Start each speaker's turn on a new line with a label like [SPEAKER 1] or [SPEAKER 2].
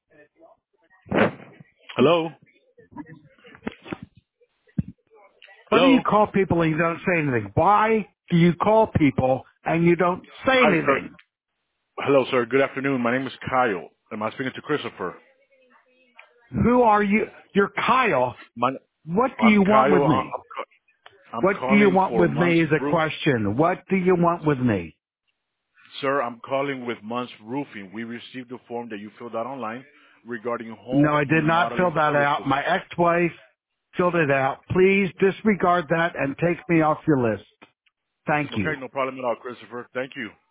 [SPEAKER 1] Hello?
[SPEAKER 2] Why do you
[SPEAKER 1] Hello?
[SPEAKER 2] call people and you don't say anything? Why do you call people and you don't say
[SPEAKER 1] Hi, sir.
[SPEAKER 2] anything?
[SPEAKER 1] Hello, sir. Good afternoon. My name is Kyle. Am I speaking to Christopher?
[SPEAKER 2] Who are you? You're Kyle.
[SPEAKER 1] My,
[SPEAKER 2] What do
[SPEAKER 1] I'm
[SPEAKER 2] you want with
[SPEAKER 1] Kyle.
[SPEAKER 2] me?
[SPEAKER 1] I'm
[SPEAKER 2] What do you
[SPEAKER 1] calling
[SPEAKER 2] want
[SPEAKER 1] for
[SPEAKER 2] with
[SPEAKER 1] Months
[SPEAKER 2] me is a
[SPEAKER 1] Roof.
[SPEAKER 2] question. What do you want with me?
[SPEAKER 1] Sir, I'm calling with Months Roofing. We received a form that you filled out online regarding
[SPEAKER 2] No,
[SPEAKER 1] home
[SPEAKER 2] I did not fill
[SPEAKER 1] remodeling
[SPEAKER 2] that out.
[SPEAKER 1] services.
[SPEAKER 2] My ex-wife filled it out. Please disregard that and take me off your list. Thank you.
[SPEAKER 1] Okay, no problem at all, Christopher. Thank you.